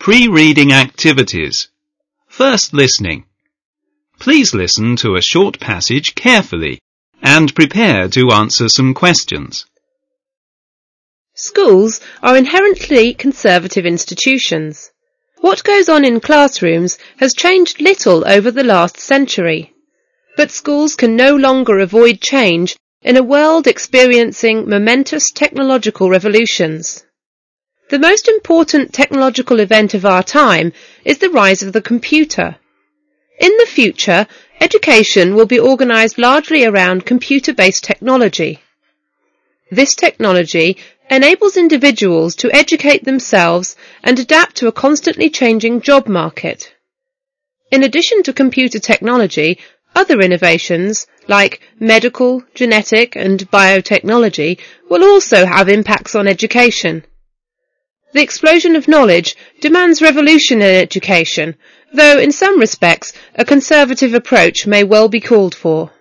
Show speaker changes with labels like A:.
A: Pre-reading activities. First listening. Please listen to a short passage carefully and prepare to answer some questions.
B: Schools are inherently conservative institutions. What goes on in classrooms has changed little over the last century, but schools can no longer avoid change in a world experiencing momentous technological revolutions. The most important technological event of our time is the rise of the computer. In the future, education will be organised largely around computer-based technology. This technology enables individuals to educate themselves and adapt to a constantly changing job market. In addition to computer technology, other innovations like medical, genetic and biotechnology will also have impacts on education. The explosion of knowledge demands revolution in education, though in some respects a conservative approach may well be called for.